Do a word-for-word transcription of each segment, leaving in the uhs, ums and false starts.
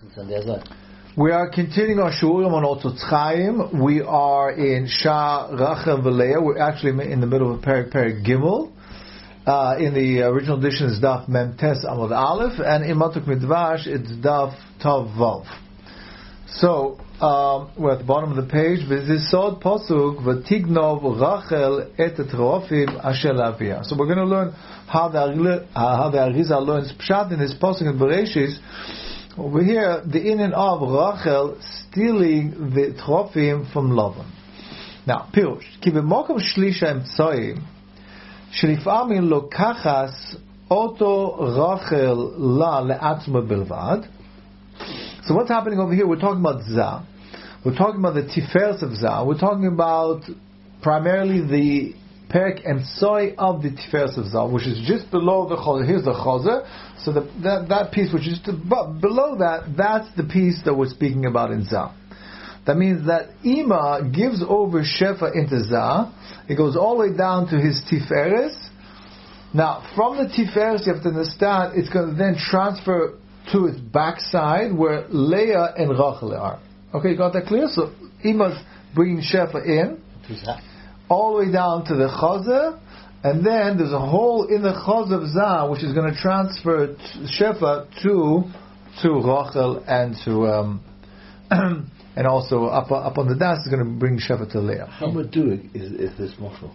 We are continuing our Shurim on Otzot Chaim. We are in Shah Rachel V'Leah. We're actually in the middle of Perek Perek Gimel. Uh, in the original edition, it's Daf Mem Tes Amud Aleph, and in Matuk Midvash, it's Daf Tav Vav. So um, we're at the bottom of the page. V'zisod posuk v'tignov Rachel et etrofim asher lavia. So we're going to learn how the how the Arizal learns Pshat in this posuk in Bereshis. Over here, the inyan of Rachel stealing the Trofim from Lavan. Now, Pirush, ki b'mokom shlisha emtsoim, shelif'amin lokachas oto Rachel la le'atzma bilvad. So what's happening over here? We're talking about Zah. We're talking about the Tiferes of Zah. We're talking about primarily the Perek Emtsoi of the Tiferes of Zah, which is just below the Chozer. Here's the Chozer. So the, that, that piece, which is just above, below that, that's the piece that we're speaking about in Zah. That means that Ima gives over Shefa into Zah. It goes all the way down to his Tiferes. Now, from the Tiferes, you have to understand, it's going to then transfer to its backside, where Leah and Rachel are. Okay, you got that clear? So Ima's bringing Shefa in, all the way down to the Chazer, and then there's a hole in the Chazer of Zah, which is going to transfer Shefa to to Rachel and to um, and also up up on the das is going to bring Shefa to Leah. How much doing is is this mashal?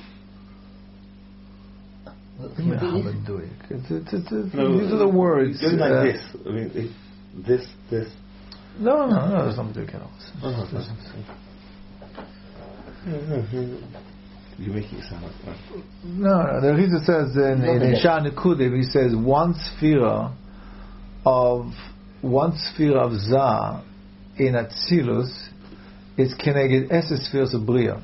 These are the words. Just like uh, this. I mean, it, this, this. No, no, no. There's nothing to get off. You're making it sound like that. No, no. The Rizal says in in Shah Nekudim, he says one sphera of one sphera of Zah in Atzilus is keneged eses spheres of Bria.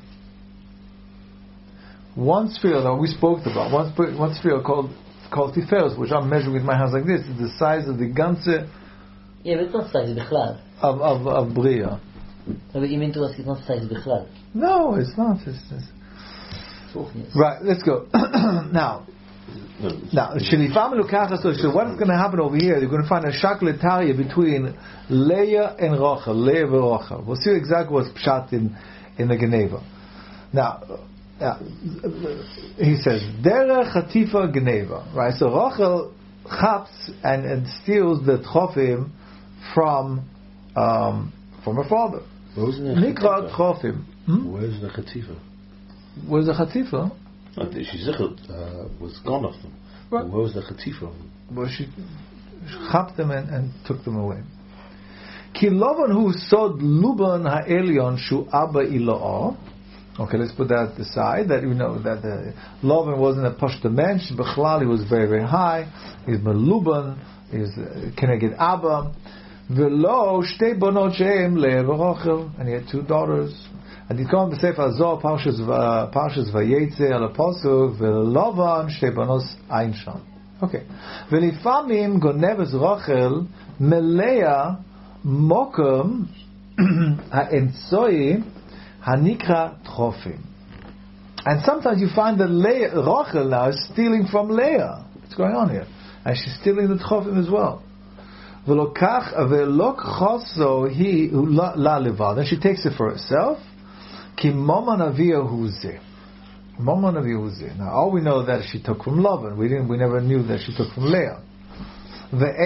One sphere that we spoke about, one sphere, one sphere called called Tiferes, which I'm measuring with my hands like this, is the size of the ganze. Yeah, but it's not size bichlal. Of of of Bria. No, but you mean to us it's not size bichlal? No, it's not. It's, it's right. Let's go now. Now, Shelifam Lukachas. So what's going to happen over here? You're going to find a shakletariya between Leah and Rachel, Leah and Rachel. We'll see exactly what's pshat in in the Geneva. Now. Yeah. He says Derech Hatifa Geneva, right? So Rachel chaps and, and steals the Trofim from um, from her father. Nikra Trofim. Hmm? Where's the Hatifa? Where's the Hatifa? Uh, she uh, was gone off them. Right. Where was the Hatifa? Well, she chapped them and, and took them away. Ki Lavan hu sod Luban ha'elion shu abba ilo'ah. Okay, let's put that aside. That you know that the Lavan wasn't a pashta mensch. Bechlal, he was very very high. He's meluban. He's keneged Abba. V'lo shtei bonot shehem Leah v'Rachel, and he had two daughters. And he called the Sefer Azor Parshas Parshas Vayetze al Pasuk v'Lavan shtei bonos ein sham. Okay, v'lifamim gonevas Rachel melea mokum ha'emtsoi Hanikra Trofim. And sometimes you find that Leah, Rachel now is stealing from Leah. What's going on here? And she's stealing the Trofim as well. V'lokach v'lok choso hi la levad. And she takes it for herself. Ki mama navia huze. Mama navia huze. Now all we know that she took from Lavan. We didn't. We never knew that she took from Leah. So let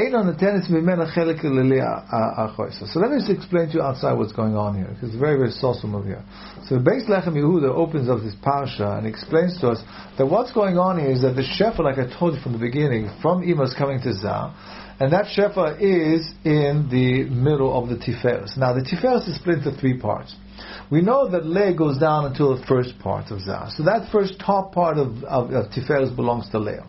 me just explain to you outside what's going on here, because it's very, very solemn over here. So Beis Lechem Yehuda opens up this parsha and explains to us that what's going on here is that the Shefa, like I told you from the beginning, from Ima is coming to Zah, and that Shefa is in the middle of the Tiferes. Now the Tiferes is split into three parts. We know that Leah goes down until the first part of Zah. So that first top part of, of, of Tiferes belongs to Leah.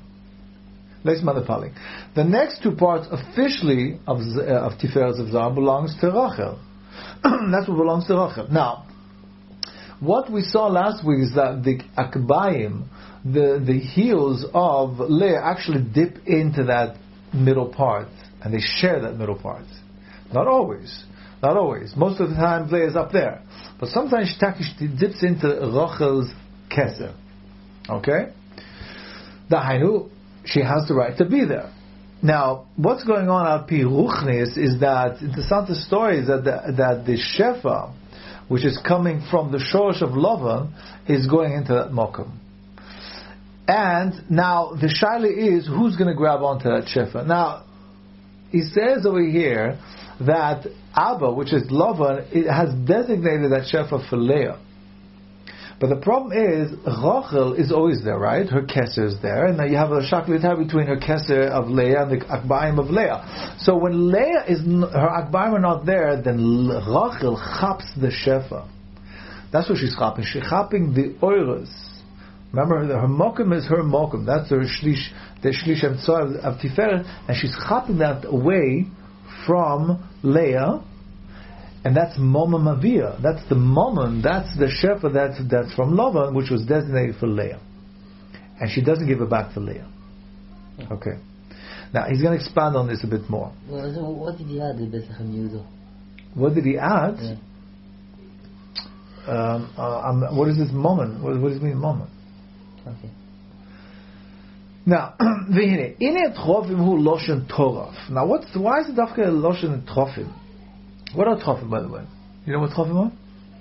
The next two parts officially of, uh, of Tiferes of Zah belongs to Rachel. That's what belongs to Rachel. Now, what we saw last week is that the Akbayim, the, the heels of Leah actually dip into that middle part, and they share that middle part. Not always. Not always. Most of the time Leah is up there. But sometimes she dips into Rachel's keser. Okay? Dahainu, she has the right to be there. Now, what's going on at Pi Ruchnis is that the Santa story is that the, that the Shefa, which is coming from the Shorosh of Lavan, is going into that Mokum. And now the Shaila is, who's going to grab onto that Shefa? Now, he says over here that Abba, which is Lavan, it has designated that Shefa for Leah. But the problem is, Rachel is always there, right? Her Keser is there, and now you have a shaklitar between her Keser of Leah and the Akbaim of Leah. So when Leah is, her Akbaim are not there, then Rachel chaps the Shefa. That's what she's chapping. She's chapping the Oiras. Remember, her Mokum is her Mokum. That's her Shlish, the Shlish Emtsoy of Tiferet, and she's chapping that away from Leah. And that's Mama Mavia. That's the Mammon. That's the Shefa that's, that's from Lavan, which was designated for Leah. And she doesn't give it back to Leah. Okay. Now, he's going to expand on this a bit more. Well, so what did he add in Bethlehem Yehuda? What did he add? Yeah. Um, uh, um, what is this Mammon? What, what does it mean, Mammon? Okay. Now, V'hine, Ine Trofim hu Loshen Toraf. Now, what's, why is it Dafka Loshen Trofim? What are Trofim, by the way? You know what Trofim are?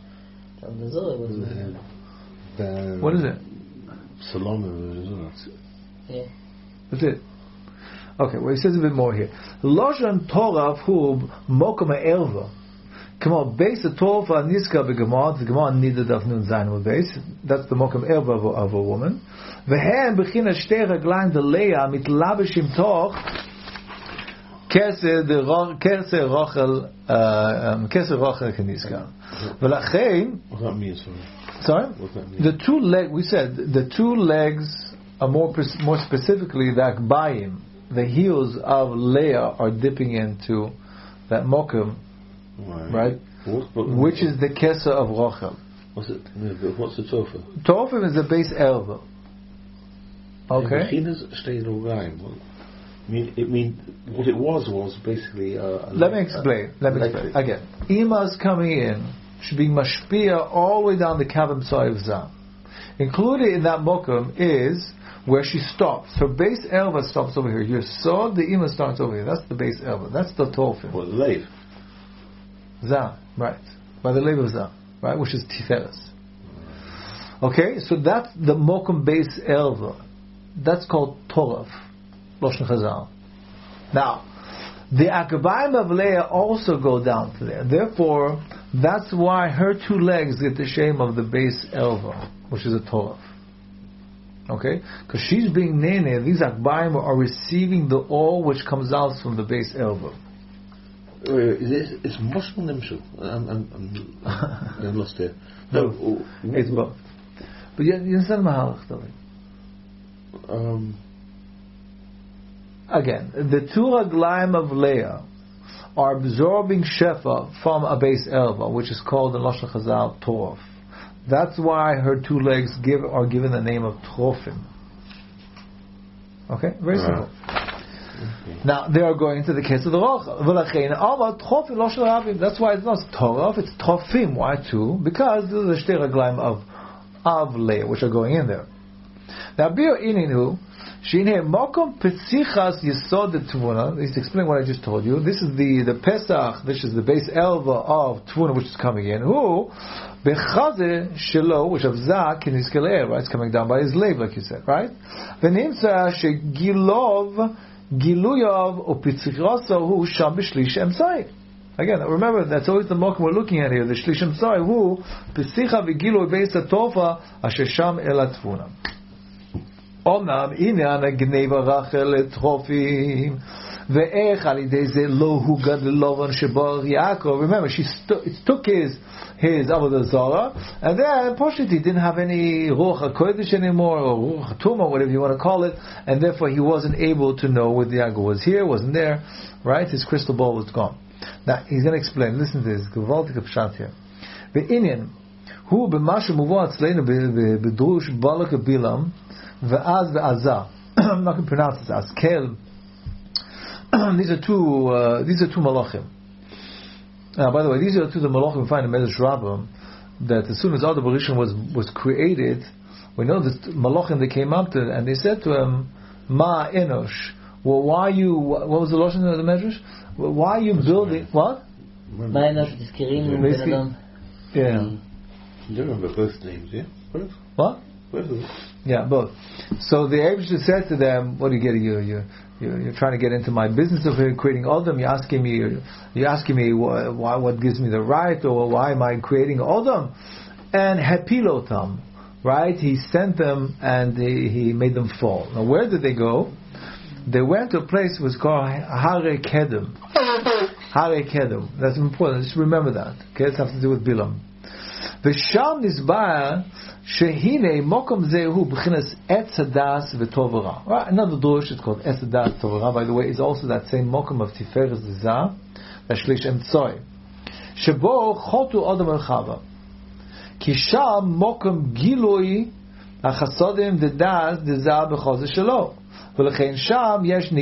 What is it? Salom. Yeah. That's it. Okay, well, he says a bit more here. Loshen Toraf hu Mokum Erva. Come on, base the Torah Niska begemad. The Gemara needed of Nun Zayin with base. That's the Mokum Erva of, of a woman. V'hen b'china shtei raglayim de Leah mitlabeshim toch Keser the Keser Rachel Keser Rachel Keniska. V'lachein. What that means? Sorry. What that means? The two leg. We said the two legs are more more specifically the Akbayim. The heels of Leah are dipping into that Mokum. Right. Right? What, what, Which is the Keser of Rachel. What's it? What's the Tofa? Torfim is the base Erva. Okay. I mean, it mean what it was was basically. Uh, Let me explain. Let me explain again. Ima's coming in should be mashpia all the way down the Kavim Tzai of Zah. Included in that mokum is where she stops. Her base Erva stops over here. You saw the Ima starts over here. That's the base Erva. That's the Torfim. What, the Lev? Zah, right. By the label of Zah, right, which is Tiferes. Okay, so that's the Mokum base Elva. That's called Toraf, Loshen Chazal. Now, the Akabayim of Leah also go down to there. Therefore, that's why her two legs get the shame of the base Elva, which is a Toraf. Okay? Because she's being Nene, these Akabayim are receiving the all which comes out from the base Elva. Uh, is it's Muslim Nimshul. I'm, I'm, I'm, I'm lost there. No, no it's both. But you, you understand Mahalach, David? Um. Again, the two Raglaim of Leah are absorbing Shefa from a base Elva, which is called in Lashon Chazal Torf. That's why her two legs give are given the name of Trofim. Okay, very simple. Right. Okay. Now they are going to the case of the Rochel. That's why it's not Torah, it's Trofim. Why two? Because this is the Shtei Raglaim of of Leah, which are going in there. Now, Bio Ininu, Shinhe Mokom Petzichas Yesod Tvuna. He's explaining what I just told you. This is the the Pesach. This is the base Elva of Tvuna, which is coming in. Who Bechaze Shelo, which of Zak in his Keleh, right? It's coming down by his leg, like you said, right? Venimtza Shegilov. Giluyov or Pitzichasa who Sham B'Shlish Emsai. Again, remember that's always the mokum we're looking at here. The Shlish Emsai who Pitzicha v'Gilu Beis HaTofa Asher Sham El HaTvuna. Omnam Inyan Gneva Rachel Trofim ve'ech al yidei ze lo hugad l'lovan shebar Yaakov. Remember, she stu- it took his his avodah zara, and then Poshit he didn't have any ruach hakodesh anymore, or ruach hatuma, whatever you want to call it, and therefore he wasn't able to know whether Yaakov was here, wasn't there, right? His crystal ball was gone. Now he's going to explain. Listen to this. Gewaltig pshat here. Ve'inyan hu b'mashu muvo atzleinu b'drush balak bilam ve'az ve'azah. I'm not going to pronounce this. Azkel. These are two. Uh, these are two malachim. Now, by the way, these are two the malachim we find in Medrash Rabbah that as soon as Adam Rishon was was created, we know that malachim they came up to and they said to him, "Ma enosh, Well, why you? What was the lotion of the medrash? Well, why are you building? What? מה הם תזכירים עם בן אדם? Yeah. You remember both names, yeah? Both? What? Both of them. Yeah, both. So the Abishah said to them, "What are you getting? You, you, you, you're trying to get into my business of creating Odom. You're asking me, you're asking me why, why, what gives me the right, or why am I creating Odom?" And Hapilotam, right? He sent them and he, he made them fall. Now, where did they go? They went to a place that was called Hare Kedem. Hare Kedem. That's important. Just remember that. Okay, it has to do with Bilam. V'sham nisbar shehine mokom zehu b'chinas etz hadas v'tov v'ra. Right, another drush is called etz hadas v'tov v'ra. By the way, is also that same mokom of Tiferes Zah, Shlish Emtsoi. Shebo chotu adam el chava. Ki sham mokom gilui achasodim dedas dezah b'choze shelo. ולכן שם יש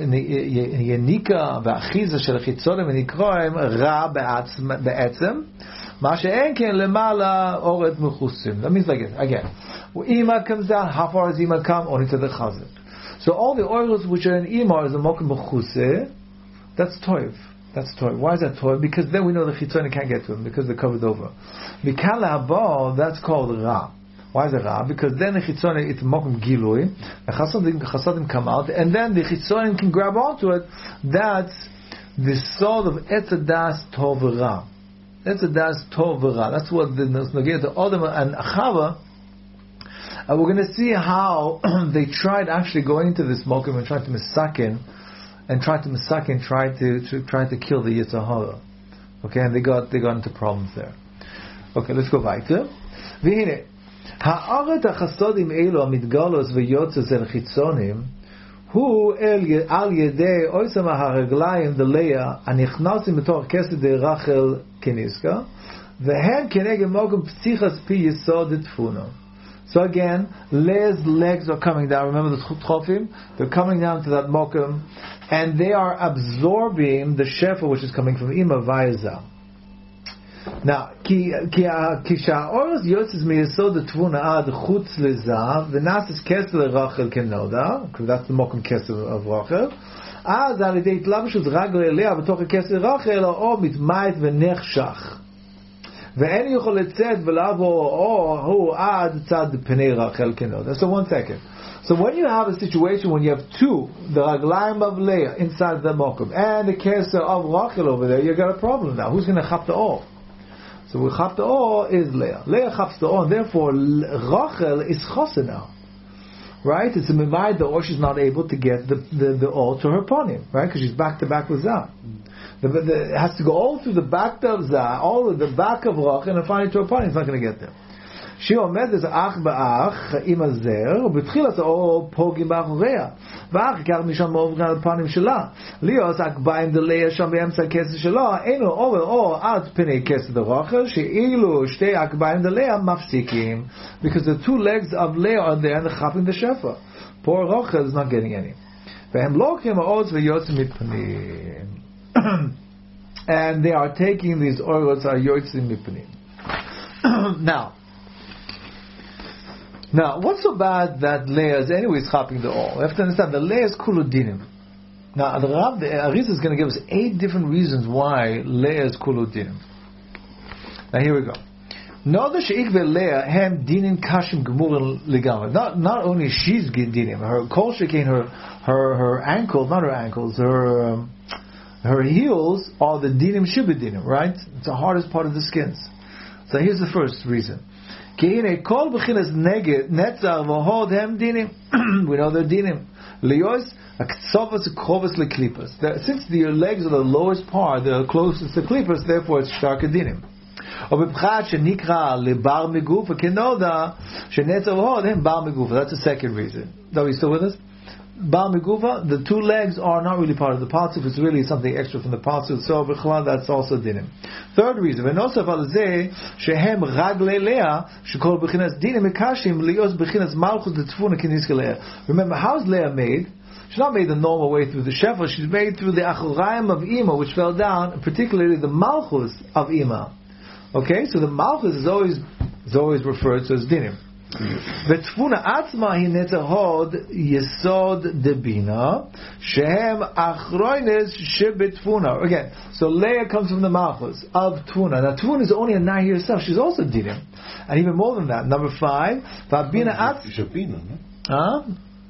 יניקה ואחיזה של החיצונים ונקראים רע בעצם מה שאין כן למעלה אורת מחוסים. That means like it again. Ima comes down, how far does Ima come? Only to the chazit. So all the oils which are in Ima is a mokum mechuse. That's toiv. That's toiv. Why is that toiv? Because then we know the chitzonim can't get to them because they're covered over. Mikal haba, that's called ra. Why is it ra? Because then the chitzonim, it's mokum gilui, the chasadim, chasadim come out, and then the chitzonim can grab onto it. That's the sort of etzadas tov ra. Etzadas tov ra. That's what the Nogeh to Odom and Achava. Uh, we're going to see how they tried actually going into this mokum and trying to misakin, and tried to misakin, tried to, to try to kill the Yetzer Hara. Okay, and they got they got into problems there. Okay, let's go weiter. V'hine. Ha'aret ha'chasodim elu ha'mitgalos v'yotzes el chitzonim hu el al yedei oisam ha'reglayim d'leia anichnasim b'tor kesed de Rachel keniska v'hen keneged mokum psichas pi yesod tfuna. So again, Leah's legs are coming down. Remember the tchofim? They're coming down to that mokum, and they are absorbing the shefa which is coming from Ima via Zah. Now, ki ki ki sha'oros yotzes miyesod tvuna ad chutz lezav v'nasis keser Rachel kenoda, because that's the mokum keser of Rachel. Az al yedei tlabshut ragel Leah b'toch keser Rachel o mitmayit v'nechshach. ואין יכול לצאת ולעבור או הוא עד צד פני רחל כנודה. So one second. So when you have a situation when you have two, the raglayim of Leah inside the mokum and the keser of Rachel over there, you got a problem now. Who's going to chap the or? So we chap the or is Leah. Leah chaps the or, and therefore Rachel is chosa now. Right? It's a mimayid the or she's not able to get the the, the or to her ponim, right? Because she's back to back with Zah. The, the, it has to go all through the back of Zah, all of the back of Rachel, and finally to a point, it's not going to get there. She omed is ach ba'ach im azer, ובתחילת האור פוגעים באחוריה, ואח יקר משם מעוברים על הפנים שלה. ליאוס הקביים דליה שם באמצע הכסף שלו, אינו עובר אור עד פני כסף דרachel, שאילו שתי הקביים דליה מפסיקים, because the two legs of Leah are there and they're chapping the shefa. Poor Rachel is not getting any. והם לוקחים העוז ויוצאים מפנים. And they are taking these oils are yotzim mipnim. Now, now, what's so bad that Leah is anyways chopping the oil? We have to understand the Leah is kuludinim. Now, the Rav, the Arizah is going to give us eight different reasons why Leah is kuludinim. Now, here we go. Not not only she's dinim, her kol shekein, her her her ankles, not her ankles, her. Um, Her heels are the dinim shibidinim, right? It's the hardest part of the skins. So here's the first reason. We know they're dinim. Since the legs are the lowest part, they're closest to klippos, therefore it's shark dinim. That's the second reason. Are we still with us? Bal Meguva, the two legs are not really part of the parsuf, it's really something extra from the parsuf, so b'chalal, that's also dinim. Third reason, v'nosaf al zeh, shehem ragle Leah, shekol b'chinas dinim ekashim, lios b'chinas malchus d'tfuna k'niska Leah. Remember, how's Leah made? She's not made the normal way through the shefa, she's made through the achorayim of Ima, which fell down, particularly the malchus of Ima. Okay, so the malchus is always, is always referred to as dinim. ותפונה עצמה היא נתהוד יסוד דבינה שהם אחרוינס שבתפונה. Again, so Leah comes from the Malchus of Tfuna. Now Tfuna is only a Nahi herself. She's also Dinim. And even more than that. Number five, Vabina Atzma. Huh?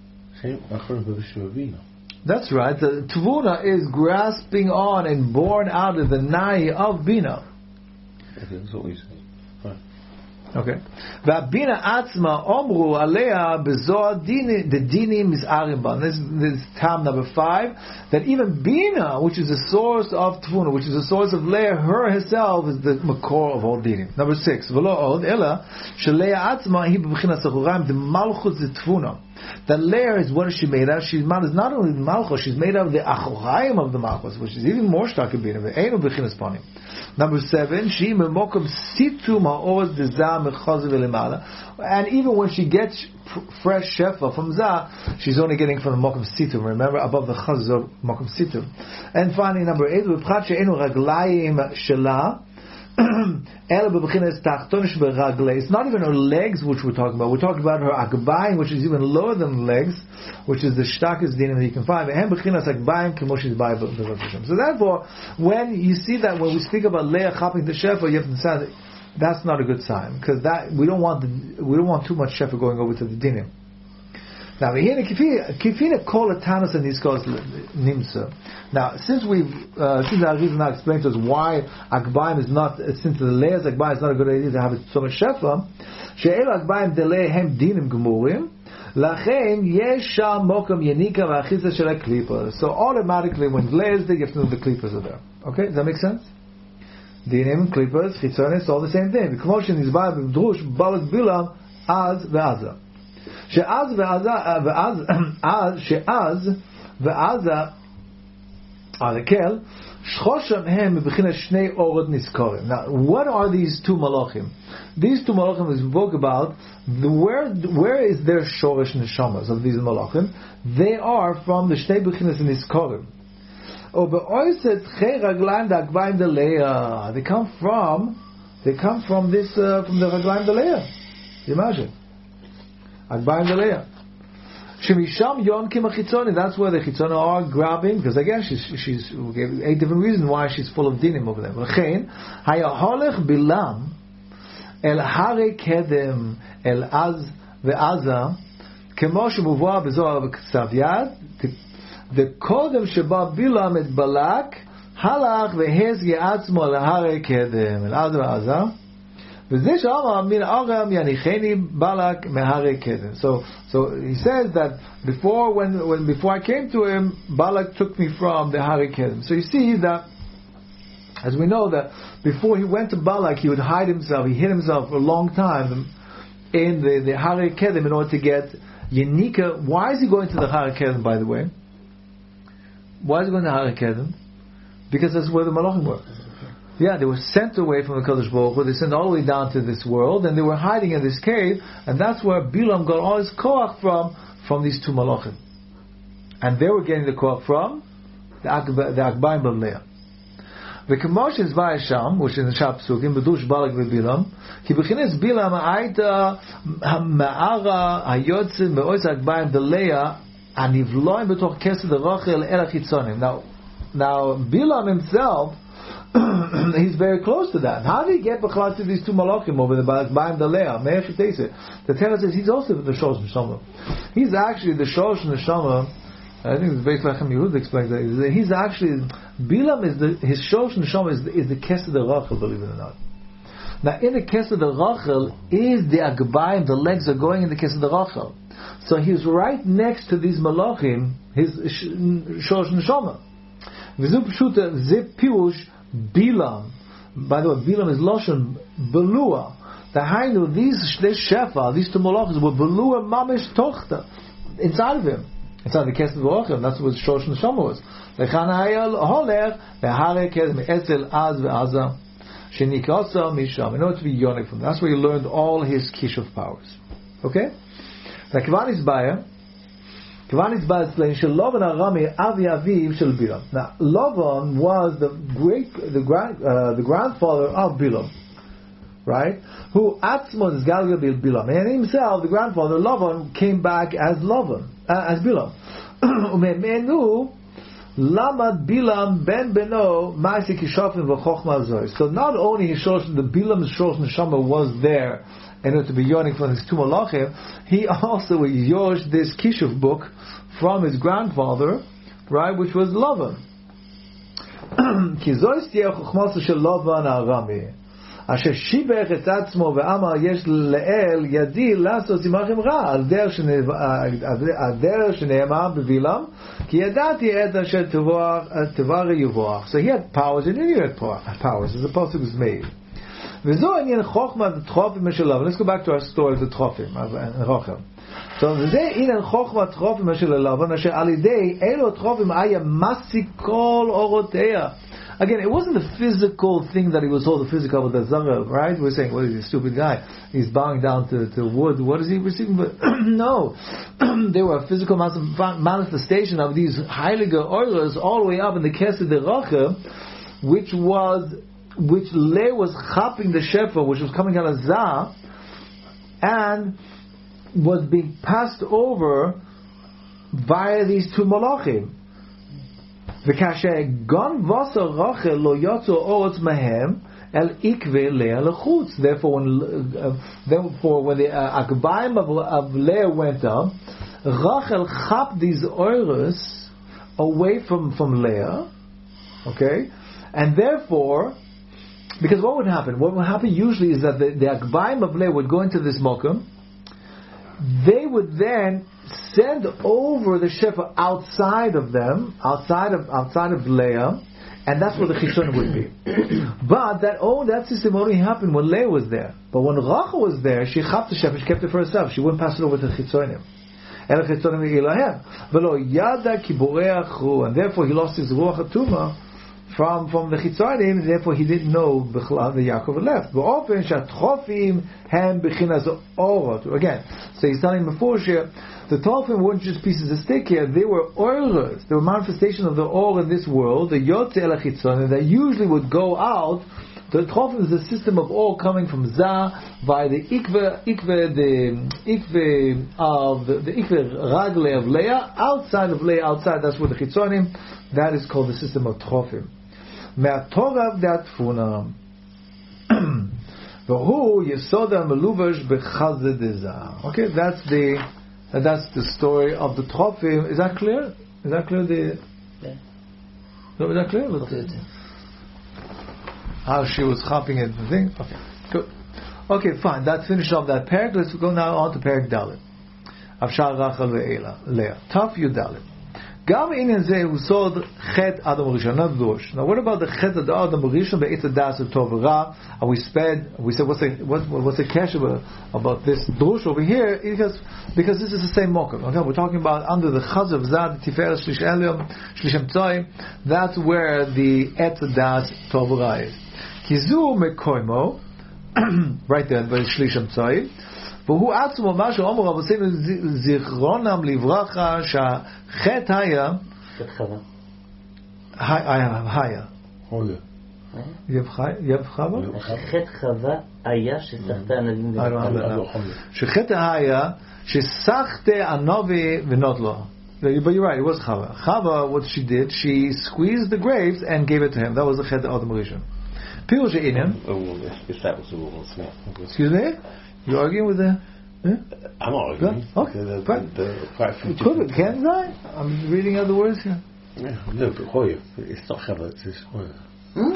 That's right. The Tvuna is grasping on and born out of the Nahi of Bina. Okay, that's what we say. Okay. V'abina atzma omru alea bezoar dini the dinim is arimban. This this tam number five. That even Bina, which is the source of Tvuna, which is the source of Leah, her herself is the makor of all dinim. Number six. V'lo od ela sheleah atzma hi b'bchinas achuraim the malchus the Tvuna. That Leah is what is she made of? She's not only the malchus, she's made of the achuraim of the malchus, which is even more stark in Bina. Ve'enu b'chinas panim. Number seven, she memokum situ ma'oz dezah mechazav elimala, and even when she gets pr- fresh shefa from zah, she's only getting from the mokum situ. Remember, above the chazav mokum situ. And finally, number eight, v'pchat she'enu raglayim shela. It's not even her legs which we're talking about. We're talking about her akbayim, which is even lower than legs, which is the shtakis dinim that you can find. So therefore, when you see that when we speak about Leah chopping the shefa, you have to understand that that's not a good sign, because that we don't want the, we don't want too much shefa going over to the dinim. Now, kifina kol atanas and niskos nimsa. Now, since we've uh, since our reason now explained to us why akbayim is not, since the layers akbayim is not a good idea to have it so much shefa, she'el akbayim delay hem dinim gemurim, lachen yesh sham mokam yenika v'achisa shel klipa. So automatically, when layers there, you have to know the klipas are there. Okay, does that make sense? Dinim, klipas, chitzonis, all the same thing. The commotion is by b'drush balak bilam az ve'aza. she'az ve'aza ve'az az she'az ve'aza Alekel shchosham hem b'chinas shnei orot niskorim. Now, what are these two malachim? These two malachim we spoke about. The, where where is their shorish neshamas of these malachim? They are from the shnei b'chinas niskorim. Or be'oiset chei raglaim da'akbayim deleya. They come from they come from this uh, from the raglaim deleya. Imagine. Akbayim Deleya. Shemisham Yonkim Achitzoni. That's where the Chitzoni are grabbing, because again, she's she's we gave eight different reasons why she's full of dinim over there. L'chein hayaholech bilam el hare kedem el az ve'aza kemo shemuvah bezohar v'ksav yad the kodem sheba bilam et balak halach ve'hez ye'atzmo el hare kedem el az ve'aza. So, so he says that before when, when before I came to him, Balak took me from the Hare Kedem. So you see that, as we know that before he went to Balak, he would hide himself. He hid himself for a long time in the, the Hare Kedem in order to get Yenika. Why is he going to the Hare Kedem, by the way? Why is he going to the Hare Kedem? Because that's where the Malachim were. Yeah, they were sent away from the Kadosh Baruch Hu. They sent all the way down to this world, and they were hiding in this cave, and that's where Bilam got all his koach from, from these two malachim. And they were getting the koach from the Akbayim of Leah. The Kemosh is Vayasham, which is in the Shah Psukim, B'dush Balak v'Bilam, Ki b'chines Bilam ha'ayta ma'ara ha'yotze me'ois Akbayim de Leah anivloim b'toch kesed Rachel el achitzonim. Now, now Bilam himself, he's very close to that. How did he get b'chlal to these two malachim over the Ba'im Dalea? The Torah says he's also the Shosh Neshama. He's actually the Shosh Neshama. I think the Beit Lechem Yehud explains that. He's actually Bilam is the his Shosh Neshama is the, is the Kesed Rachel, believe it or not. Now in the Kesed Rachel is the Agbayim. The legs are going in the Kesed Rachel. So he's right next to these malachim. His Shosh Neshama. V'zu pshuta ze pirush Bilam. By the way, Bilam is Loshen Belua. The Hainu, these this Shefa, these two Malachos were Belua Mamish Tochta inside of him, inside the Kesed V'Ochim. That's what Shosh Neshama was. Lechan Hayal Holer Behare Kesed Me'etzel Az Ve'aza Shenikasa Misham. In order to be yonik from that's where he learned all his Kishuv powers. Okay. Now Kivan is Baya. Now, Lavan was the great, the grand, uh, the grandfather of Bilam. right? Who Atzmo is Galgal Bilam, and himself, the grandfather Lavan, came back as Lavan, uh, as Bilam. Umemenu Lamad Bilam ben Beno Ma'aseh Kishafim v'Chochma Zoy. So not only his shorsh, the Bilam's shorsh neshama was there, in order to be yawning from his two malachim, he also yoshed this Kishuv book from his grandfather, right, which was Lavan. Ki Zoy stiya Chochmasu shel Lavan Arami. Asher shibech et atzmo ve'amar yesh le'el yadi lasos imachim ra al der shene'emar bevilam ki yadati et asher tevar yuvoach. So he had powers and he had powers as the pasuk was made. V'zo inyan chochma the trofim shel Lavan. Let's go back to our story of the trofim of Rachel. So v'ze inyan chochma trofim shel Lavan asher alidei elo trofim aya masikol oroteya. Again, it wasn't the physical thing that he was told, the physical with the Zara, right? We're saying, well, he's a stupid guy. He's bowing down to, to wood. What is he receiving? But no. They were a physical manifestation of these heilige oilers all the way up in the Kesed de Rachel, which was, which Leah was chapping the shefa, which was coming out of Zah, and was being passed over via these two malachim. וכאשר גון וסר רחל לא יצאו אורץ מהם אל עקבי לאה לחוץ. Therefore, when, uh, therefore, when the uh, akbayim of, of Leah went up, Rachel chapped these oilers away from, from Leah, okay, and therefore, because what would happen? What would happen usually is that the, the akbayim of Leah would go into this mokum, they would then send over the shefa outside of them, outside of outside of Leah, and that's where the chishon would be. But that oh, that system only happened when Leah was there. But when Rachel was there, she chapped the shefa, she kept it for herself. She wouldn't pass it over to the chisonim. El chisonim ilahem, velo yada kiboreachu, and therefore he lost his ruach hatuma from from the chitzonim. Therefore he didn't know the Yaakov left. But often shatchofim hem bechinas orot. Again, so he's telling before here, the Tolfim weren't just pieces of stick here, they were oilers. They were manifestation of the or in this world, the Yotze el HaChitzonim, that usually would go out. The Tolfim is a system of or coming from Zah by the Ikve, Ikve, the Ikve of the, the Ikve Ragle of Leah, outside of Leah, outside, that's where the Chitzonim, that is called the system of Tolfim. Me'atorav datfuna. V'hu yesoda meluvash b'chazed Zah. Okay, that's the And that's the story of the Trofim. Is that clear? Is that clear? The yeah. No, is that clear? Okay. How she was hopping at the thing. Okay, good. Okay, fine. That's finished off that parak. Let's go now on to parak Dalet. Avshar Rachel ve'Ela Leah. Taf Yud Dalet. Gam inyan zeh hu sod chet Adam Rishon. Not Dosh. Now, what about the chet of Adam Rishon be'etz das of Tov Ra? And we sped. We said, what's the what, what's the cash about, about this Dosh over here? Because because this is the same mokum. Okay, we're talking about under the chaz of Zad Tiferet Shlish Eliom Shlishim Tzoyim. That's where the etz das Tov Ra is. Kizu mekoimo. Right there, by Shlishim Tzoyim. והוא עצמו מה שאומר רבותינו זיכרונם לברכה שהחטא היה היה יב חווה? חטא חווה היה שסחתה הנביא שחטא היה שסחתה הנביא ונot לו. But you're right, it was Chava. Chava, what she did, she squeezed the grapes and gave it to him. That was the Chet Adam Rishon. Pirush Inim. If that was the rule, excuse me? You're arguing with the... Eh? I'm not arguing. Okay, the, the, but the, the, the could it, can't I? I'm reading other words here. Yeah, no, but Hoya. It's not Chava, it's this Hoya. Hmm?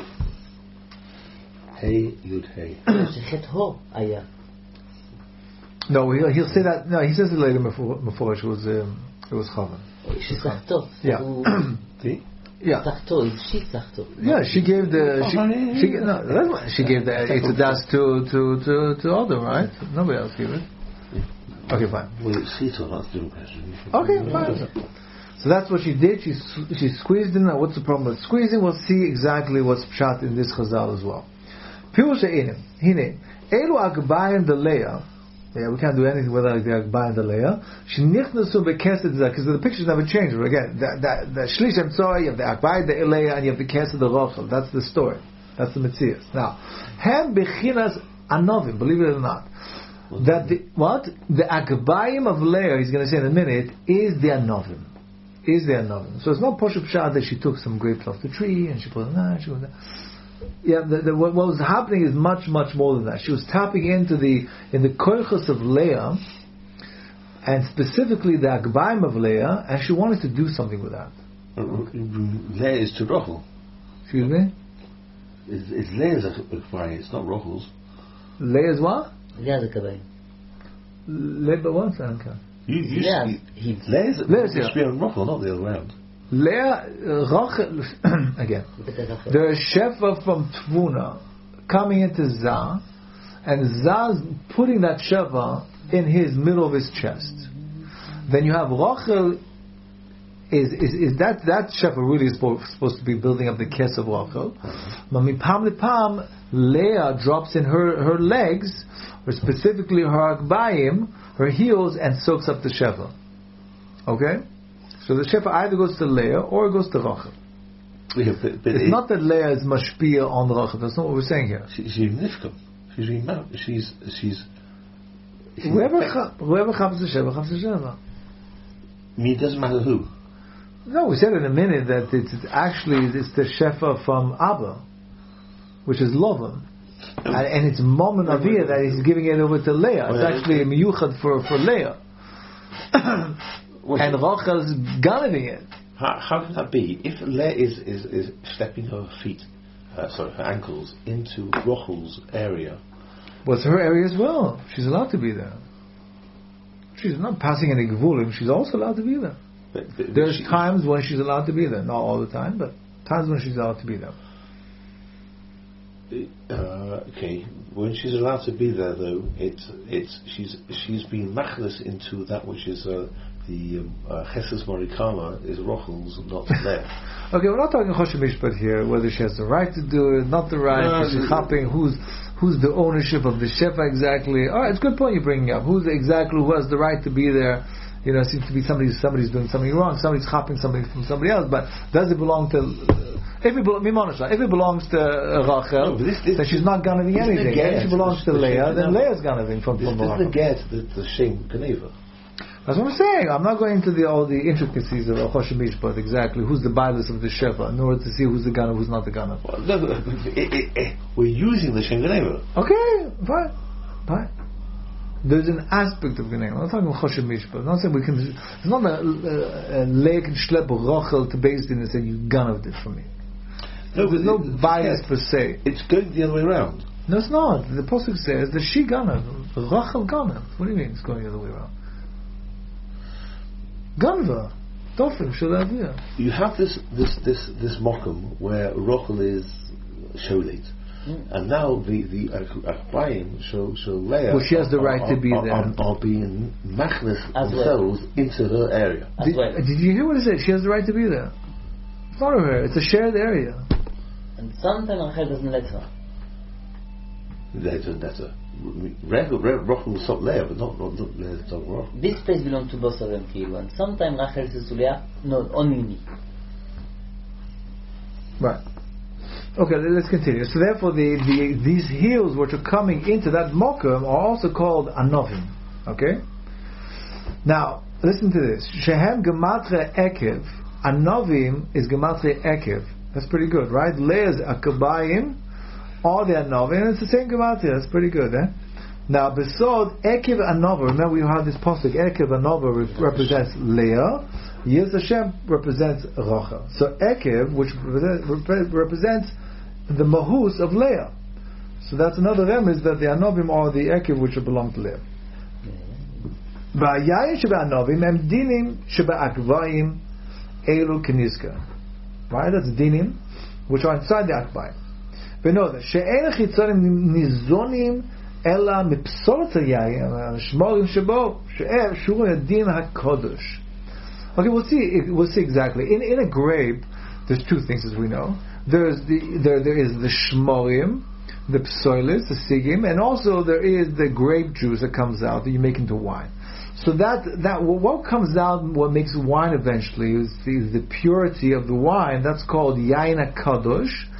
Hey, Yud, Hey. שחטא הו היה. No, he'll, he'll say that... No, he says it later before, before it was... Um, it was Chava. שסחתו. Yeah. See? Yeah. סחתו, she סחתו. Yeah, she gave the she, she no, that's why she gave the Eitzadas to to to to Adam, right? Nobody else gave it. Okay, fine. Well, it's Sito, that's the question. Okay, fine. So that's what she did. She she squeezed in. Now, what's the problem with squeezing? We'll see exactly what's pshat in this chazal as well. Pirush Einim Hine Elu Agbayim the Leah. Yeah, we can't do anything without the Agbayim and the Leah. She nichnasu bekesed zeh, because the pictures never change. But again, the the, the Shlish Emtzor, you have the Agbayim, the Leah, and you have the kesed the Rachel. That's the story. That's the Metzias. Now, hem bechinas Anovim, believe it or not. What That the, what? The Akbayim of Leah, he's going to say in a minute, is the Anovim. Is the Anovim. So it's not Poshup Shah that she took some grapes off the tree and she put it on, she put it on. Yeah, the, the, what, what was happening is much, much more than that. She was tapping into the, in the koichos of Leah, and specifically the Akbayim of Leah, and she wanted to do something with that. Leah is to Rochel. Excuse me? It's, it's Leah's Akbayim, it's not Rochel's. Leah's what? Leah זה קבעים. Leah, but what? I don't care. You, you Yeah, see, he- Leah's Leah's, Leah's yeah. on Rochel, not the other way around. Leah, uh, Rachel, again. There's Shefa from Tvuna coming into Zah, and Zah's putting that Shefa in his middle of his chest. Then you have Rachel. Is is, is that that Shefa really is supposed, supposed to be building up the kes of Rachel? But mipam lepam, Leah drops in her her legs, or specifically her akbayim, her heels, and soaks up the Shefa. Okay. So the Shefa either goes to Leah or it goes to Rachel. Yeah, but, but It's it, not that Leah is mashpia on Rachel. That's not what we're saying here. she, she's nifkam. She's remount. She's she's. she's Whoever affect- cha- whoever chaps the Shefa, chaps the Shefa. I mean, it doesn't matter who. No, we said in a minute that it's it's actually it's the Shefa from Abba, which is Lovan. And, and it's Mom and Avia that he's giving it over to Leah. It's actually a miyuchad for, for Leah. And Rachel is galloping it. How, how can that be? If Leah is, is, is stepping her feet, uh, sorry, her ankles into Rochel's area, Well, it's her area as well. She's allowed to be there. She's not passing any gevulim. She's also allowed to be there. but, but There's she- times when she's allowed to be there. Not all the time, but times when she's allowed to be there. Uh, okay, when she's allowed to be there, though, it's it's she's she's been machlis into that which is uh, the um, uh, Chesed Morikama is Rochel's, not Leah. Okay, we're not talking Choshen Mishpat here, whether she has the right to do it, not the right, No, if she's the- hopping, who's who's the ownership of the Shefa exactly. Alright, it's a good point you're bringing up. Who's exactly who has the right to be there? You know, it seems to be somebody somebody's doing something wrong, somebody's hopping something from somebody else, but does it belong to if it, belo- if it belongs to uh, Rachel, No, but this- this- then she's not gonna be this is the anything. get. If she belongs to This is the Leah, shame. then No. Leah's gonna be from, This, from this is Rachel. the get, the, the Shem Geneva. That's what I'm saying. I'm not going into the all the intricacies of Choshen Mishpat exactly who's the bias of the Shefa in order to see who's the gunner, who's not the gunner. Well, no, no, it, it, it, we're using the Shem Geneva. Okay, fine, fine. There's an aspect of Geneva. I'm not talking about Choshen Mishpat. I'm not saying we can. It's not a, a, a leg and schlep Rachel to Beis Din and say you gunned it for me. No, There's but no it- bias yeah, per se. It's going the other way around. No, it's not. The Pasuk says that she gunned, Rachel gunned. What do you mean it's going the other way around? Ganva, Tofim, Shalavia. You have this this this this mokum where Rachel is sholit, and now the the Akbayim show show Leah. Well, she has the right are, to be are, there. Are, are being machlis As themselves into her area. As Did, well. did you hear what it said? She has the right to be there. It's not her. It's a shared area. And sometimes Rachel doesn't let her. That's a that's a Rachel Rachel will stop Leah, but not not, not Leah stop Rachel. This space belongs to both of them, כאילו. And sometimes Rachel says to Leah, no, only me. Right. Okay, let's continue. So therefore, the, the these heels which are coming into that mokum are also called anovim. Okay. Now listen to this. Shehem gematria ekev. Anovim is gematria ekev. That's pretty good, right? Leah's akabayim. All the anovim. It's the same gematria. That's pretty good, eh? Now besod ekev anova. Remember we had this pasuk. Ekev anova re- represents Leah. Yez Hashem represents Rachel. So Ekev, which represents, represents the mahus of Leah. So that's another remez that the Anovim are the Ekev which belong to Leah. Ba'yayin sheba Anovim em dinim sheba akvayim elu keniska. Right? That's dinim which are inside the akvayim. Benoda she'en chitzonim nizonim ela mipsolat hayayin shmorim shebo she'er shuru yadin hakodesh. Okay, we'll see. We'll see exactly. In in a grape, there's two things as we know. There's the there there is the shmorim, the psoilis, the sigim, and also there is the grape juice that comes out that you make into wine. So that that what comes out, what makes wine eventually is the, is the purity of the wine. That's called yain kadosh,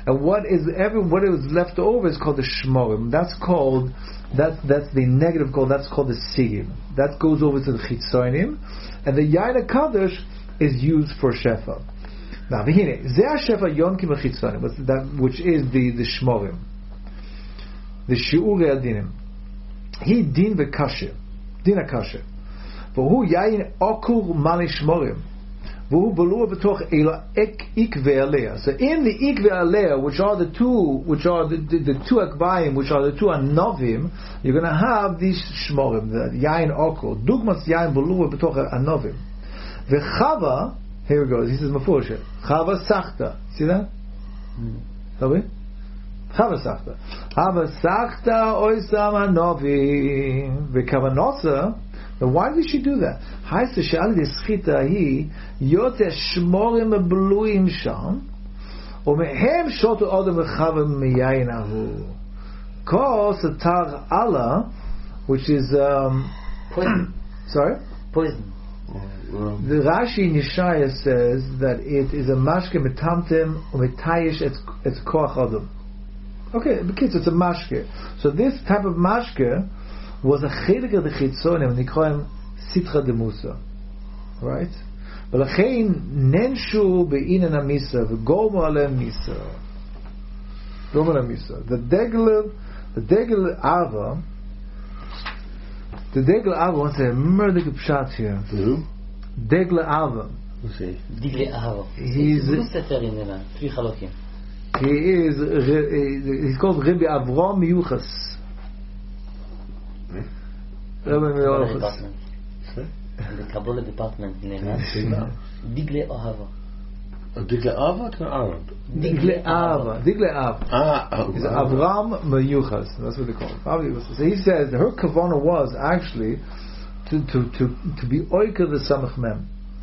and what is every what is left over is called the shmorim. That's called that's that's the negative called that's called the sigim. That goes over to the chitzonim, and the yain hakadosh is used for shefa. Now, v'hine zeh shefa yonkim v'chitzonim, which is the the shmorim, the shiurei adinim. He din v'kasher, din akasher. והוא יין אוקור מלי שמורים והוא בלוע בתוך אלה עקבי עליה. So in the עקבי עליה, which are the two which are the, the, the two akbayim, which are the two anovim, you're going to have these shmorim, the yain okur, dugmas yain בלוע בתוך anovim. וחווה, here it goes, he says מפורש, חווה סחתה, see that? תראי? חווה סחתה. חווה סחתה אויסם anovim וכוונוסה. But why did she do that? Haise she'al deschita hi yoter shmorim bluim sham, umehem shotu odem v'chavim miyayin ahu. Kos tar Allah, which is um, poison. Sorry, Poison. the Rashi in Yeshaya says that it is a mashke metamtem umetayish et et koach adam. Okay, because it's a mashke. So this type of mashke was a chelik of the chitzonim, and they call him sitra de musa, right? But lachein nenshu be'inan amisa v'gomu alem misa, gomu alem misa. The degel, the degel ava, the degel ava wants a murder pshat here. Who? Degel ava. Who's he? דגלי אהבה. He's זה ספר עניינה, תרי חלוקים. he is he's called Rabbi Avram Yuchas. Rabbi Yuchas. The Kabbalah department עניינה. דגלי אהבה. Digle Ava or Arab? Digle Ava. Digle Ava. Ah, oh, He's Avram Meyuchas. That's what they call him. So he says her kavana was actually to to to to be oika the samach mem.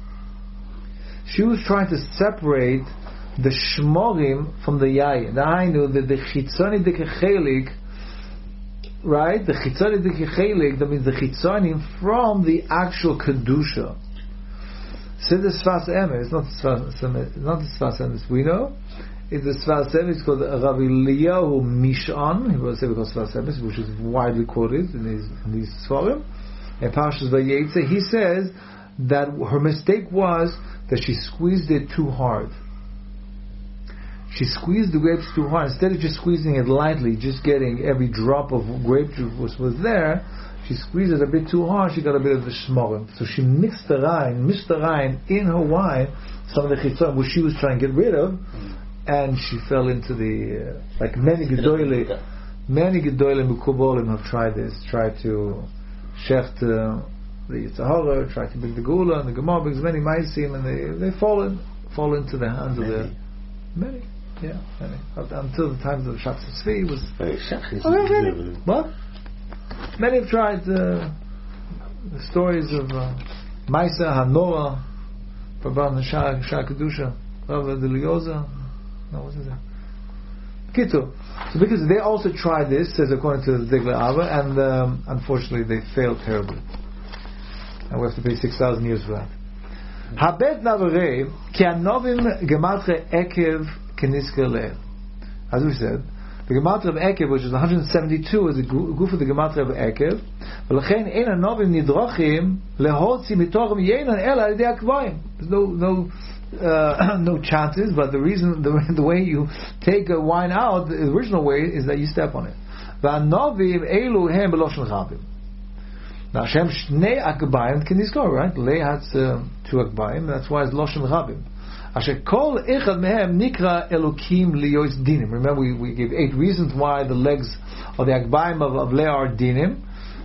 She was trying to separate the shmorim from the yayin. I knew that the chitzoni dekechelik, right? The chitzoni dekechelik, that means the chitzonim from the actual kedusha. So the Sfas Emes, it's not Sfas, not the Sfas Emes we know. It's the Sfas Emes. It's called Rabbi Eliyahu Mishon. He was called Sfas Emes, which is widely quoted in these in these Sfarim. And Parshas Vayetze, he says that her mistake was that she squeezed it too hard. She squeezed the grapes too hard. Instead of just squeezing it lightly, just getting every drop of grape juice was, was there, she squeezed it a bit too hard, she got a bit of the shmorim. So she mixed the wine, mixed the wine in her wine, some of the chitzon, which she was trying to get rid of, and she fell into the, uh, like many gedolim, many gedolim mukubolim have tried this, tried to shecht uh, the Yetzer Hara, tried to bring the Gula, and the Gemara brings many maisim, and they, they fall, in, fall into the hands many. of the, many, yeah, many. Until the times of Shabbos Tzvi was, Very shocking. oh, many. What? Many have tried uh, the stories of uh, Maisa Hanora, Prabhan Shah Shah Kedusha, Rabbi Delioza. No, what is that? Kitu. So because they also tried this, says according to the Digle Ava, and um, unfortunately they failed terribly, and we have to pay six thousand years for that. Habet Navarei ki anovim gematre ekev kenisker lev. As we said, the Gematria of Ekev, which is one hundred seventy-two, is the goof of the Gematria of Ekev. V'lechein ein anovim nidrochim lehotzi mitochem yenan ela al yedei akvayim. There's no no uh, no chances, but the reason the, the way you take a wine out, the original way is that you step on it. V'anovim elu hem beloshen chabim. Now Hashem shnei akbayim can go right? Lei has uh, two akbayim. That's why it's loshen chabim. Asher kol echad mehem nikra elokim liyos dinim. Remember, we, we gave eight reasons why the legs of the akbayim of, of Leah are dinim,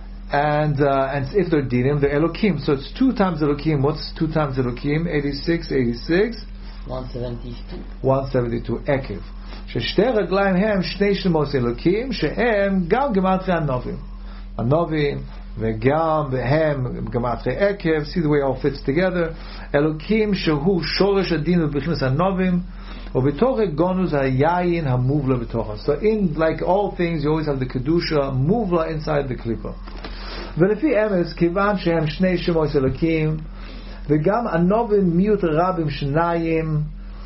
and uh, and if they're dinim, they're elokim. So it's two times elokim. What's two times elokim? eighty-six, eighty-six. one seventy-two. one seventy-two. Ekev. ששתי רגליים הם שני שמות אלוקים שהם גם גמטרי הנובים. הנובים וגם הם גמטרי עקב. See the way it all fits together. אלוקים שהוא שורש הדין ובכנס הנובים ובתוך הגונוס היין המובלה בתוכה. So in like all things you always have the kedusha muvla inside the klipa. ולפי אמס כיוון שהם שני שמות אלוקים וגם הנובים מיעוט רבים שניים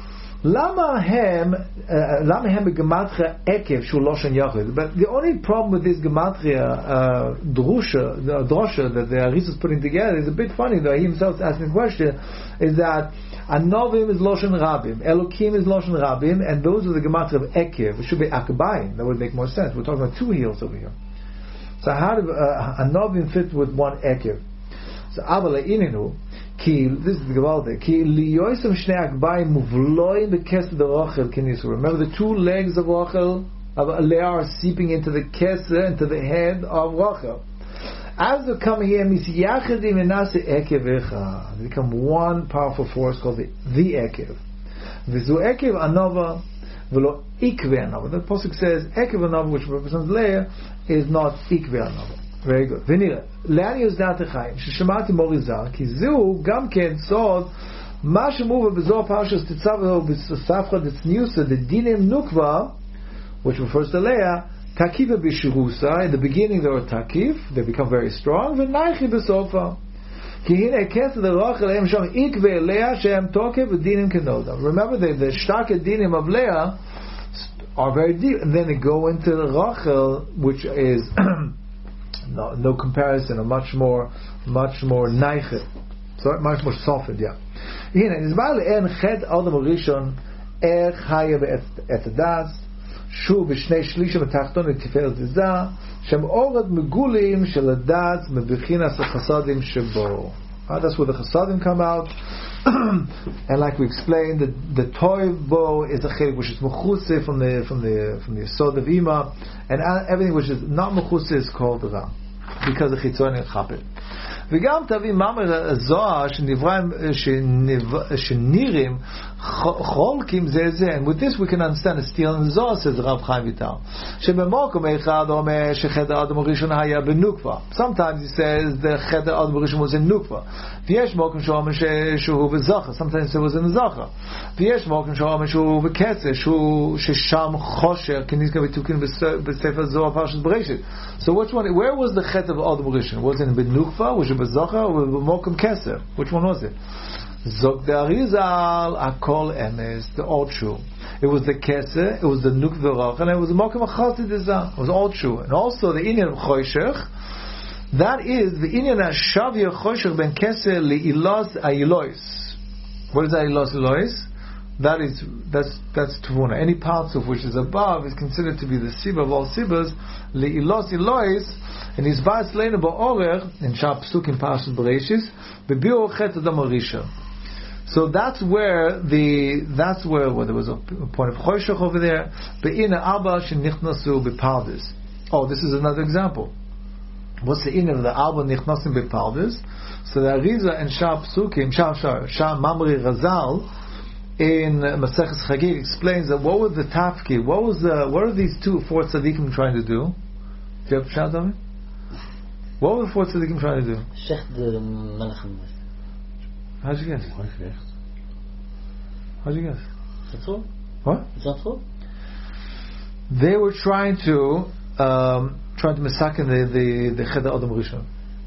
Lama hem, lama hem gematria ekev shu loshen yachid. But the only problem with this gematria uh, drusha, the drosha that the Arizal is putting together is a bit funny. Though he himself is asking the question, is that Anovim is loshen rabim, Elokim is loshen rabim, and those are the gematria of ekev. It should be akabayim. That would make more sense. We're talking about two heels over here. So how do uh, Anovim fit with one ekev? So avala ininu. Ki, this is the Gavalde. Ki liyoisem shnei akbayim muvloim bekesed rochel kinisu. Remember the two legs of Rochel of Leah are seeping into the kesed, into the head of Rochel. As they come here, misyachedim enase ekev echa. They become one powerful force called the, the ekev. Vizu ekev anova v'lo ikve anova. The pasuk says ekev anova, which represents Leah, is not ikve anova. Very good. ונראה, לאן יוזדת החיים? ששמעתי מוריזל, כי זהו גם כן סוד מה שמובא בזוהר פרשת תצווה ובספרא דצניוסה דדינים נוקבה, which refers to Leah, takiva bishirusa. In the beginning they were takif, they become very strong, ונאיכי בסופה. כי הנה כסד הרוחל הם שם עקבי Leah שהם תוקף ודינים כנודה. Remember the, the shtak dinim of Leah are very deep, and then they go into the Rachel, which is No, no comparison, a much more, much more naiche, sorry, much more softened. Yeah. Hina nizbar le'en chet adam rishon er chaya be'et adas shu b'shnei shlishim etachton etiferet zizah shem orad megulim shel adas mebechinas chasadim shebo. That's where the chasadim come out. And like we explained, the the toiv bo is a chelik which is mechutze from the from the from the yesod of ima, and everything which is not mechutze is called ra, because the chitzon is chapet. וגם תביא מאמר הזוהר שנירים חולקים זה זה, and with this we can understand the steel in the Zohar, says Rav Chaim Vital, שבמוקם אחד אומר שחדר האדם הראשון היה בנוקבה. Sometimes he says the חדר האדם הראשון was in נוקבה, ויש מוקם שאומר שהוא בזכר, sometimes he was in זכר, ויש מוקם שאומר שהוא בקצר, ששם חושר כנזכר בתוקין בספר זוהר פרשת בראשית. So which one, where was the chet of Adam Rishon? Was it in Benukva, was it Bezacha, or Mokum Keser? Which one was it? Zog the Arizal Akol Emes, the all true. It was the Keser, it was the Nukva, and it was the Mokum Achati Dezah. It was all true. And also the Inyan of Choshech, that is the Inyan Ashavia Choshech ben Keser Li'ilos Ayilois. What is Ayilos Ayilois? That is, that's, that's Tuvuna. Any parts of which is above is considered to be the Siba of all Sibas, Le'ilos Ilois, and his Ba'as Leina Ba'orer, in Shah Psuk in Parashat Bereshis, Bebi'or Chet Adam Arisha. So that's where the, that's where, where there was a, a point of Choshech over there, Be'ina Abba Shenichnasu Bepaldes. Oh, this is another example. What's the in of the Abba Nichnasim Bepaldes? So the Arizal and Shah Psukim, Shah, Shah, Shah Mamri Razal, in Maseches Chagig explains that what was the tafki, what was the, what are these two four tzaddikim trying to do? Do you have a shout on me? What were the four tzaddikim trying to do? Shecht de Melech. How'd you guess? How'd you guess? Is that true? What? Is that true? They were trying to um, trying to massacre the the the Cheder Adam Rishon.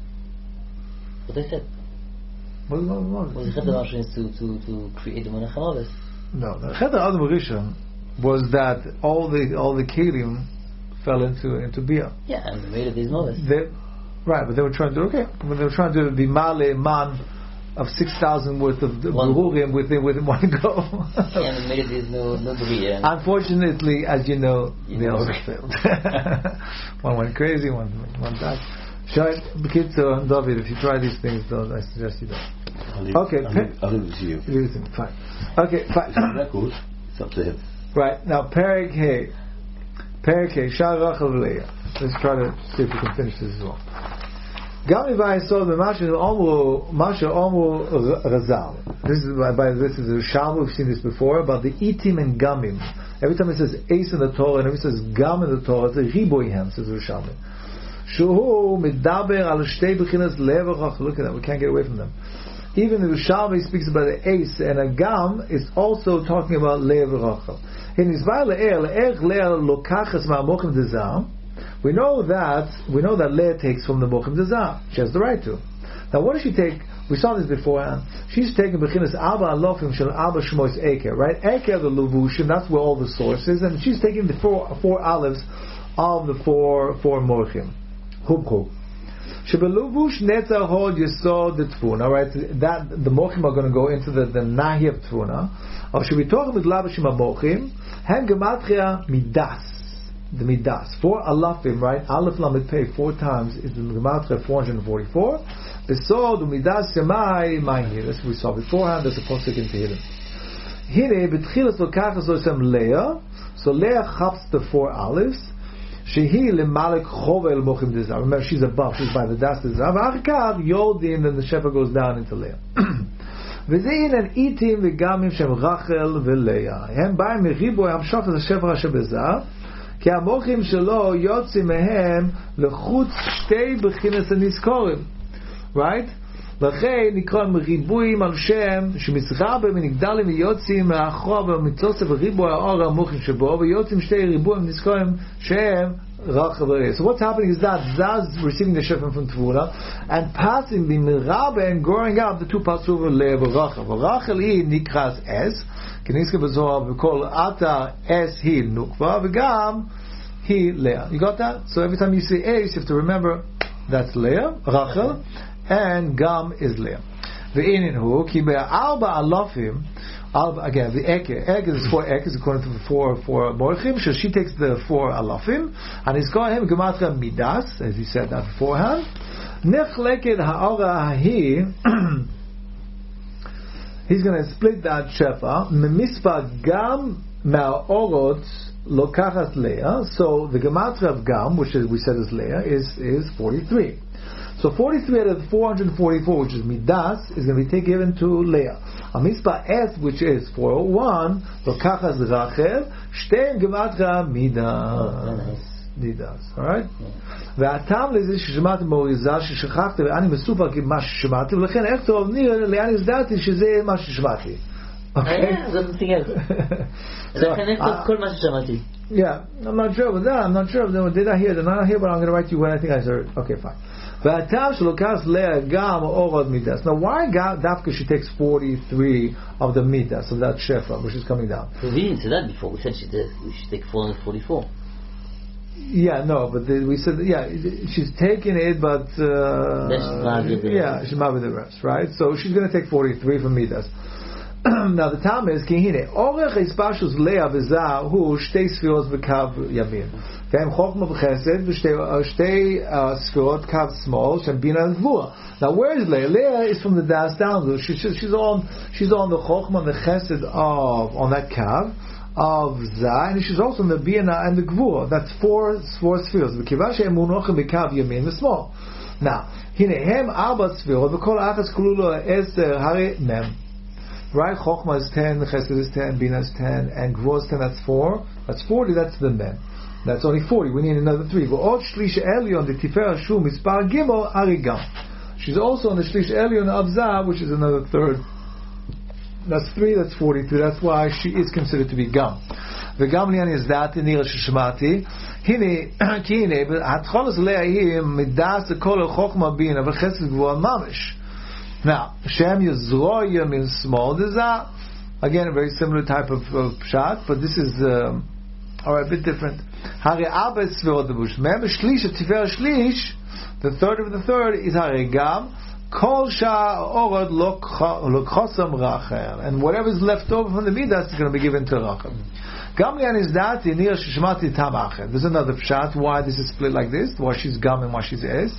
What they said? What, what, what? Was the Cheder Adam to, to, to create the Melech HaMavis? No, the Cheder Adam Rishon was that all the all the kelim fell into into Bia. Yeah, and they made it these Mavis. Right, but they were trying to okay, but they were trying to be male man of six thousand worth of berurim within within one go. Yeah, and they made it these no no Bria. Unfortunately, as you know, you they know. also failed. One went crazy, one one died. Shai, B'kitzur, David, if you try these things, though, I suggest you don't. I'll leave, Okay, I'll leave, I'll leave it to you. Leave it to me, fine. Okay, fine. It's on record. It's up to him. Right, now, Perek Hey. Perek Hey, Shah Rachel V'Leah. Let's try to see if we can finish this as well. Gam Ivai saw the Masha Omru, Masha Omru Razal. This is, by this is a Sham, we've seen this before, about the Itim and Gamim. Every time it says Ace in the Torah, and every time it says Gam in the Torah, it's a Riboyhem, says the Sham. Shuhu Midaber al Shtei Bechinas Leverach. Look at that, we can't get away from them. Even the Rishalmi speaks about the Ace, and a Gam is also talking about Leverach. In Ismail Le'er, Le'er Le'er Lokachas Ma'amochim Dezah. We know that we know that Leah takes from the Mochim Dezah. She has the right to. Now, what does she take? We saw this beforehand. She's taking Bechinas Alba Alofim Shel Alba Shmois Eker, right? Eker, the Levushim, that's where all the source is, and she's taking the four four olives of the four four Morchim. Hubchu. Shebeluvush Netzah Hod Yesod the Tfuna, right? That the Morchim are going to go into the, the Nahi of Tfuna. Or should we talk with Labashim Morchim? Hem Gematria Midas. The Midas. Four Alafim, right? Aleph Lamed Pei four times is the Gematria four hundred forty-four. Besod Midas Semai Mahir. That's what we saw beforehand. There's a posuk in Tehillim. Hine Betchilas Lokachas Osem Leah. So Leah chaps the four olives. Shehi Lemalik Chovel Mochim Dezav. Remember, she's above. She's by the Das Dezav. Achkav Yodim. Then the shepherd goes down into Leah. V'zein and itim v'gamim shem Rachel v'Leah. Hem ba'im meriboy hamshach az shepherd asher bezav. כי המוחים שלו יוצאים מהם לחוץ שתי בחינות הנזכורים. Right? לכן נקרא מריבויים על שם שמסחרבים ונגדלים ויוצאים מאחור ומצוסף ריבוי האור המוחים שבו ויוצאים שתי ריבויים נזכורים שהם רחב ולאה. So what's happening is that Zaz is receiving the Shefim from Tvuna and passing the Mirabe and growing up the two parts over Leah ורחב. ורחל היא נקראת אס כנזכר בזוהר וכל עתה אס היא נוקבה וגם היא לאה. You got that? So every time you see ace you have to remember that's Leah, Rachel, and Gam is Leah. Ve'inin hu ki be'arba alafim. Again, the Eker. Eker is four Ekers according to the four four Morchim. So she takes the four alafim, and he's calling him Gematria Midas, as he said that beforehand. Nechleked ha'ora hahi. He's going to split that shefa. Memispa Gam ma'orot lokachat Leah. So the Gematria of Gam, which is, we said is Leah, is is forty-three. So forty-three out of the four hundred forty-four, which is Midas, is going to be given to Leah. A Mitzvah S, which is four oh one, Lokachas Rachel, Shtein Gematria Midas. Midas. Alright? והטעם לזה ששמעתי מוריזה, ששכחתי ואני מסופר כמה ששמעתי, ולכן איך טוב נראה לאן הזדעתי שזה מה ששמעתי. אוקיי? זאת מסתכל. לכן איך טוב כל מה ששמעתי. Yeah, I'm not sure about that. I'm not sure. Did I hear? Did I not hear? But I'm going to write you what I think I heard. Okay, fine. Now, why Dafka she takes forty-three of the midas of that shefa, which is coming down? We didn't say that before. We said she did. We should take four hundred forty-four. Yeah, no, but the, we said yeah, she's taking it, but uh, yeah, she's not with the rest, right? So she's going to take forty-three from midas. Now the time is kihine orech ispashus Leah v'zah hu shtei sfiros v'kav yamin. V'hem chokma v'chesed v'shtei sfirot kav small shem bina v'vua. Now where is Leah? Leah is from the das down. She, she, she's on she's on the chokma and the chesed of on that kav of zah, and she's also on the bina and the gvura. That's four four sfiros. V'kiva she'em munochem v'kav yamin v'small. Now hine hem arba sfirot v'kol achas kululo eser hari mem. Right, Chokhmah is ten, Chesed is ten, Bina is ten, and Gvura is ten. That's four. That's forty. That's the men. That's only forty. We need another three. V'od shlish elyon the Tiferet Shu mispar gimel arigam. She's also on the shlish elyon of Zah, which is another third. That's three. That's forty-two. That's why she is considered to be gam. The gam lian is that in Nira Shishmati. Hine kine hatcholos le'ahim midas kol Chokhmah Bina v'Chesed Gvura mamish. Now, Shem Yezroya means small. This is a, again a very similar type of, of pshat, but this is um, or a bit different. Hari Abba Sverot Debush. Remember, Shlish Tifer Shlish, the third of the third is Hari Gam. Kol Sha Orod Lokhosam Rachel, and whatever is left over from the midas is going to be given to Rachel. Gamlian is that in Nir Shishmati Tamachel. There's another pshat why this is split like this, why she's Gam and why she's Es.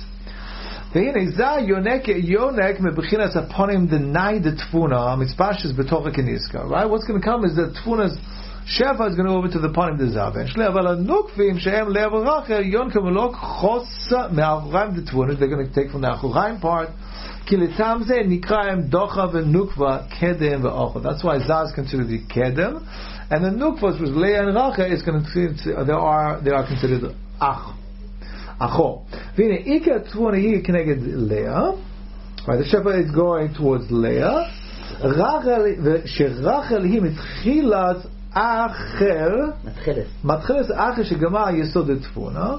והנה זה יונק יונק מבחינת הפונים דנאי דתפונה מצפשס בתוך הכניסקה. Right? What's going to come is that תפוna's shefa is going to go over to the ponim דזב. אבל הנוקפים שהם לב ורחל יונקם ולא חוס מהאחוריים דתפונה. They're going to take from the אחוריים part. כי לטעם זה נקרא הם דוחה ונוקבה קדם ואוכל. That's why Zah is considered the kedem, and the nukvas which was Leah and Rachel is going to they are they are considered ach. Acho. Vine Ika Tvuna here connected Leah. Right, the shepherd is going towards Leah. Rachel, שרachel היא מתחילת אחר. מתחילת. מתחילת אחר שגמר יסוד התפונה.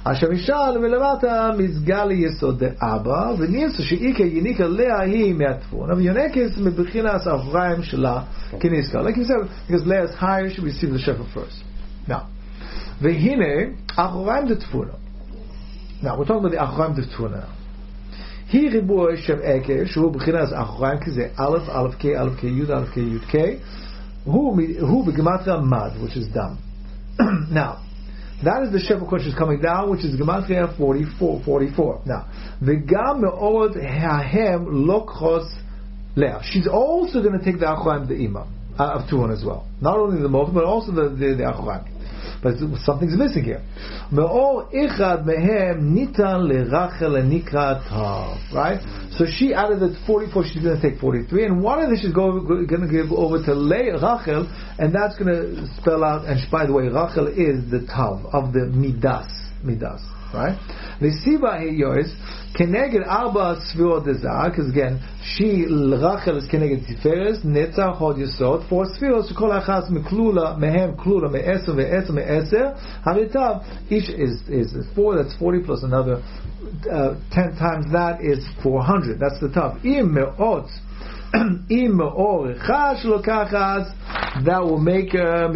אשר משל ולמטה מסגל יסוד דאבא, ונרצה שאיקה יניקה לאה היא מהתפונה, ויונקס מבחינס אברהם שלה כנזכר. Like you said, because Leah is higher, she received the shepherd first. Now, והנה, אחוריים דתפונה. Now, we're talking about the אחוריים דתפונה now. היא ריבוע שם עקב, שהוא בבחינס אחוריים, כי זה א', א', K, א', K, י', א', K, י', K, הוא בגמטריה מד, which is דם. Now, that is the shepherd which is coming down, which is Gematria forty-four, forty-four. Now, v'gam me'od ha'hem lokchos Leah. She's also going to take the Achoraim, the Ima, uh, of Tuhon as well. Not only the Moch, but also the, the, the Achoraim. But something's missing here. Me'or ichad mehem nitan le'rachel le'nikra tav. Right? So she, out of the forty-four, she's going to take forty-three, and one of them she's going, going to give over to Le, Rachel, and that's going to spell out, and by the way, Rachel is the tav of the midas. Midas. Right? L'siva heyois, keneged arba svirot dezah, because again, she, Rachel is keneged tiferes, netzach hod yesod, four svirot, so kol achas meklula, mehem klula, me'eser, me'eser, me'eser, haritav, each is, is four, that's forty plus another, uh, ten times that is four hundred, that's the tav. Im me'ot, im me'or echash lokachas, that will make her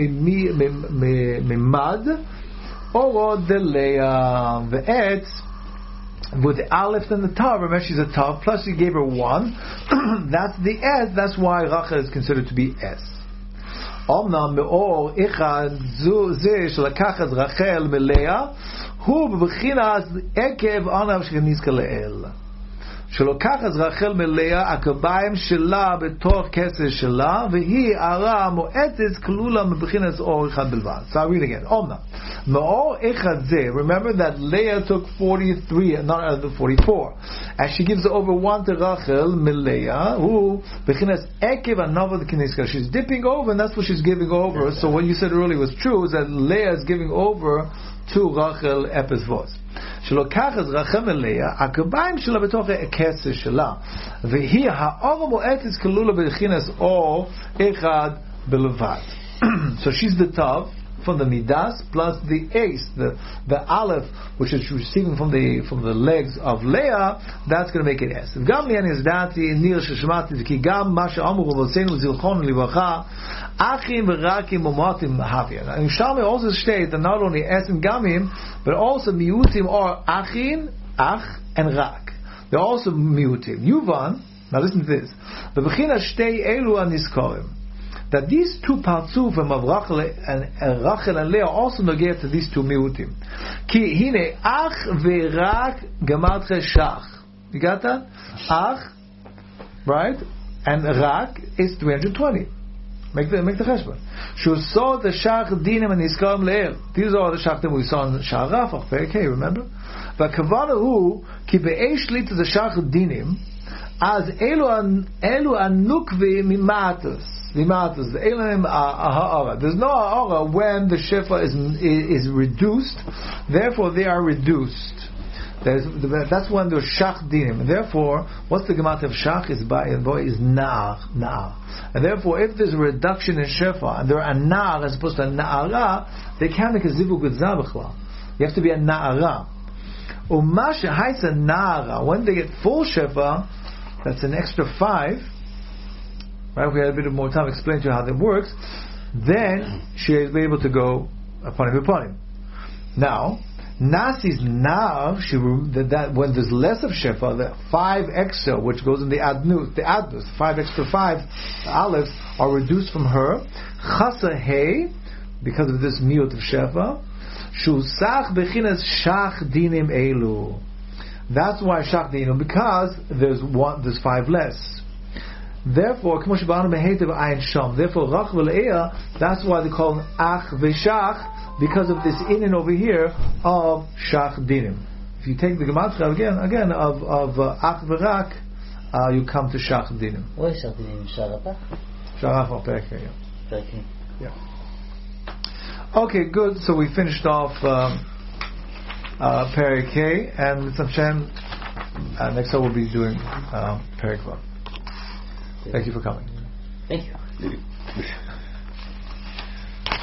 mimad, or the Leah, the et, with the aleph and the tav. Remember, she's a tav. Plus, you gave her one. That's the et. That's why Rachel is considered to be es. Omnam me'or ichad zu ze shelakachas Rachel meLeah hu b'bechinas ekev anav shgenizka le'el. שלוקחת רחל מלאה הקביים שלה בתוך כסר שלה והיא ערה מועטת כלולה מבחינת אור אחד בלבד. So I read again. אומנם מאור אחד זה, remember that Leah took forty-three, not out of the forty-four, and she gives over one to Rachel מלאה who בחינת עקב הנובד כניסקה. She's dipping over, and that's what she's giving over. So what you said earlier was true, is that Leah is giving over to Rachel Epes שלוקחת רחל מלאה, הקביים שלה בתוך הכסר שלה, והיא האור המועטת כלולה בבחינת אור אחד בלבד. So she's the tav from the midas plus the ace, the the aleph, which is receiving from the from the legs of Leah. That's going to make it s. גם לי אני הזדעתי ניר ששמעתי כי גם מה שאמרו רבותינו זיכרונו לברכה achim v'rakim u'motim havia. And Yerushalmi also states that not only es and gamim, but also miutim are achim, ach, and rak. They're also miutim. Yuvan, now listen to this. V'bechina shtei elu aniskorim. That these two partzufim of Rachel and, and Rachel and Leah also negate to these two miutim. Ki hine ach v'rak gematche shach. You got that? Ach, right? And rak is three hundred twenty. Make the make the cheshbon. She saw the shach dinim and iskarim le'el. These are the shachtim we saw in Sha'ar Rafach. Okay, remember? But kavana hu ki be'esh li to the shach dinim as elu elu anukvi mimatas mimatas the elim ha'ara. There's no ha'ara when the shefa is is reduced. Therefore, they are reduced. There's, that's when there's shach dinim. And therefore, what's the gematria of shach is by and boy is na'ar, na'ar. And therefore, if there's a reduction in shefa and there are a na'ar as opposed to a na'ara, they can't make a zivug with zabachla. You have to be a na'ara. Umasha haisa na'ara. When they get full shefa, that's an extra five. Right? If we had a bit of more time to explain to you how that works, then she is able to go upon him upon him. Now, Nasi's now she that, that when there's less of shefa, the five extra which goes in the adnus, the adnus, five extra five olives are reduced from her. Chasa hey, because of this miut of shefa, shusach bechinas shach dinim elu. That's why shach dinim, because there's one, there's five less. Therefore, therefore, Rachel Leah, that's why they call them ach v'shach, because of this in and over here of shach dinim. If you take the gematria again, again of of uh, ach v'rak, uh, you come to shach dinim. What is shach dinim? Sha'ar Rafach? Sha'ar Rafach, Perek, yeah. Okay. Yeah. Okay, good. So we finished off um, uh, Perek K, and with Hashem, uh, next time we'll be doing uh, Perek Vav. Thank you for coming. Thank you.